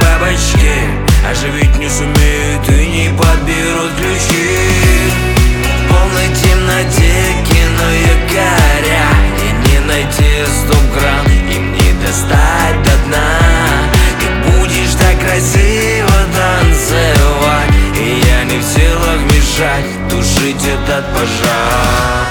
бабочки оживить не сумеют и не подберут ключи. В полной темноте кино якоря, и не найти стоп-кран, им не достать до дна. Ты будешь так красиво танцевать, и я не в силах мешать тушить этот пожар.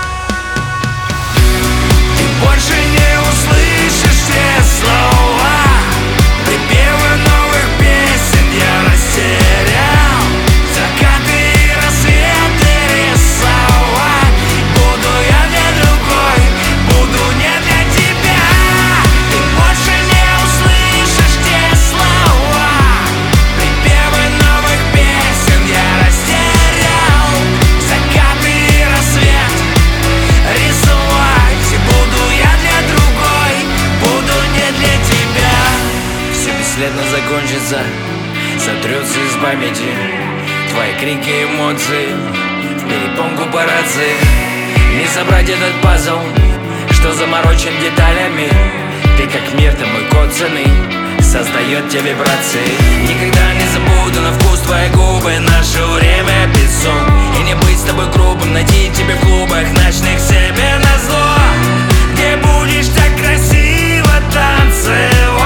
Ты больше не услышишь те слова, припевы новых песен я растерял. Закаты и рассветы рисовать буду я для другой, буду не для тебя. Ты больше не услышишь те слова, припевы новых песен я растерял. Закаты и рассвет рисовать буду я для другой, буду не для тебя. Все бесследно закончится, сотрется из памяти твои крики, эмоции в перепонку по рации. Не собрать этот пазл, что заморочен деталями. Ты как мир, ты мой код цены, создает те вибрации. Никогда не забуду на вкус твои губы, наше время песок. И не быть с тобой грубым, найти тебе в клубах ночных себе назло, где будешь так красиво танцевать.